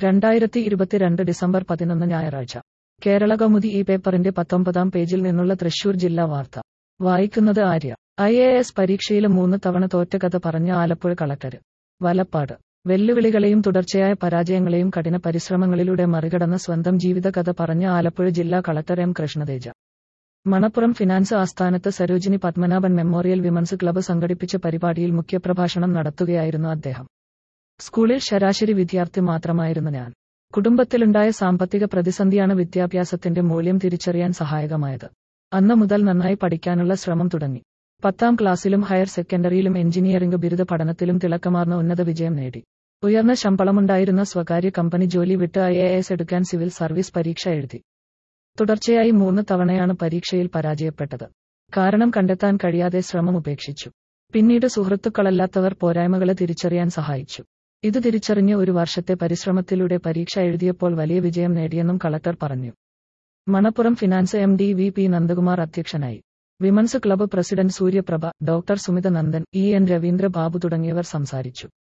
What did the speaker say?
2022 December 11 ഞായറാഴ്ച. കേരളകൗമുദി ഈ പേപ്പറിന്റെ 19-ാം പേജിൽ നിന്നുള്ള തൃശൂർ ജില്ലാ വാർത്ത. വായിക്കുന്നത് ആര്യ. IAS പരീക്ഷയില് 3 തവണ തോറ്റ കഥ പറഞ്ഞ ആലപ്പുഴ കളക്ടർ. വലപ്പാട്. വെല്ലുവിളികളെയും തുടർച്ചയായ പരാജയങ്ങളെയും കഠിന പരിശ്രമങ്ങളിലൂടെ മറികടന്ന സ്വന്തം ജീവിത കഥ പറഞ്ഞ ആലപ്പുഴ ജില്ലാ collector M Krishnateja. Manappuram finance ആസ്ഥാനത്ത് Sarojini Padmanabhan memorial women's club സംഘടിപ്പിച്ച പരിപാടിയിൽ മുഖ്യപ്രഭാഷണം നടത്തുകയായിരുന്നു അദ്ദേഹം. സ്കൂളിൽ ശരാശരി വിദ്യാർത്ഥി മാത്രമായിരുന്നു ഞാൻ. കുടുംബത്തിലുണ്ടായ സാമ്പത്തിക പ്രതിസന്ധിയാണ് വിദ്യാഭ്യാസത്തിന്റെ മൂല്യം തിരിച്ചറിയാൻ സഹായകമായത്. അന്ന് മുതൽ നന്നായി പഠിക്കാനുള്ള ശ്രമം തുടങ്ങി. 10ാം ക്ലാസ്സിലും ഹയർ സെക്കൻഡറിയിലും എഞ്ചിനീയറിംഗ് ബിരുദ പഠനത്തിലും തിളക്കമാർന്ന ഉന്നത വിജയം നേടി. ഉയർന്ന ശമ്പളമുണ്ടായിരുന്ന സ്വകാര്യ കമ്പനി ജോലി വിട്ട് IAS എടുക്കാൻ സിവിൽ സർവീസ് പരീക്ഷ എഴുതി. തുടർച്ചയായി 3 തവണയാണ് പരീക്ഷയിൽ പരാജയപ്പെട്ടത്. കാരണം കണ്ടെത്താൻ കഴിയാതെ ശ്രമം ഉപേക്ഷിച്ചു. പിന്നീട് സുഹൃത്തുക്കളല്ലാത്തവർ പോരായ്മകളെ തിരിച്ചറിയാൻ സഹായിച്ചു. ഇത് തിരിച്ചറിഞ്ഞ് ഒരു വർഷത്തെ പരിശ്രമത്തിലൂടെ പരീക്ഷ എഴുതിയപ്പോൾ വലിയ വിജയം നേടിയെന്നും കളക്ടർ പറഞ്ഞു. Manappuram finance MD VP Nandakumar അധ്യക്ഷനായി. Women's club president Suryaprabha, doctor Sumitha Nandan, EN Ravindra Babu തുടങ്ങിയവർ സംസാരിച്ചു.